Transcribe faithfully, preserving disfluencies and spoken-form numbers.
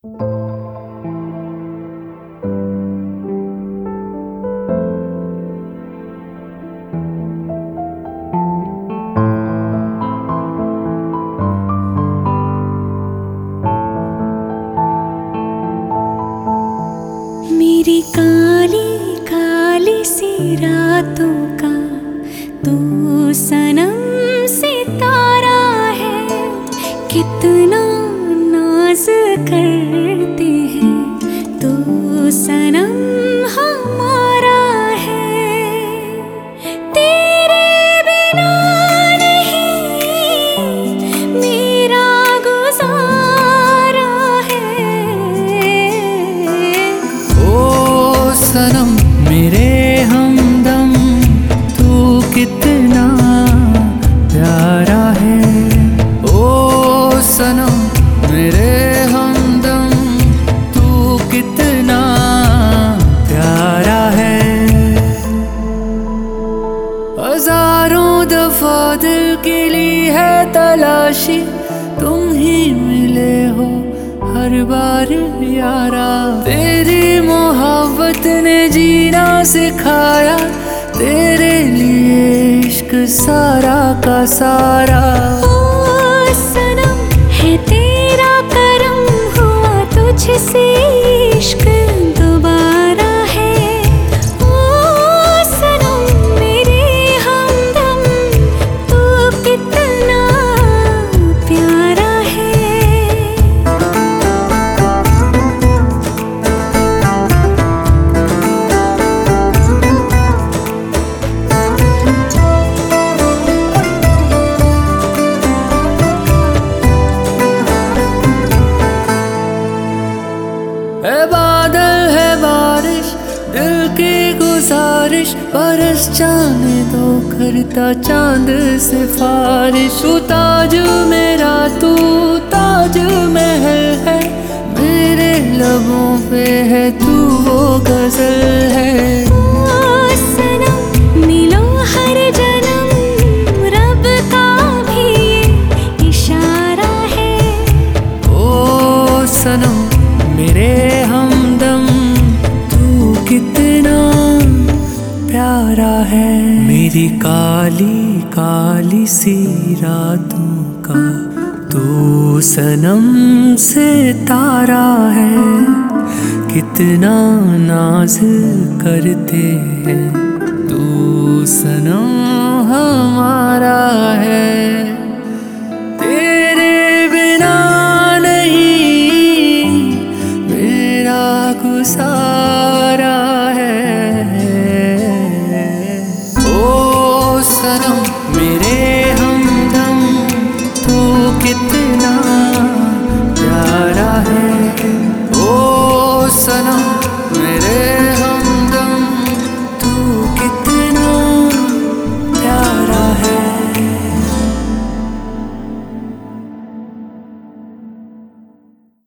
मेरी काली काली सी रातों का तू सनम सितारा है। कितना नाज करते हैं तू सनम हमारा है। तेरे बिना नहीं मेरा गुजारा है। ओ सनम मेरे हमदम तू कितना प्यारा है। ओ सनम मेरे हमदम तू कितना प्यारा है। हजारों दफा दिल के लिए है तलाशी, तुम ही मिले हो हर बार यारा। तेरी मोहब्बत ने जीना सिखाया, तेरे लिए इश्क सारा का सारा। ओ सनम है तेरा करम हुआ तुझसे इश्क दोबारा है। ओ सनम मेरे हमदम तू कितना प्यारा है। है बादल है बारिश दिल की गुजारिश, बरस जाने दो करता चांद सिफारिश। तू ताज मेरा तू ताज महल है, मेरे लबों पे है तू वो गजल है। ओ सनम मिलो हर जन्म रब का भी ये इशारा है। ओ सनम मेरे हमदम तू कितना प्यारा है। मेरी काली काली सी रातों का तू सनम सितारा है। कितना नाज करते हैं तू सनम हमारा है।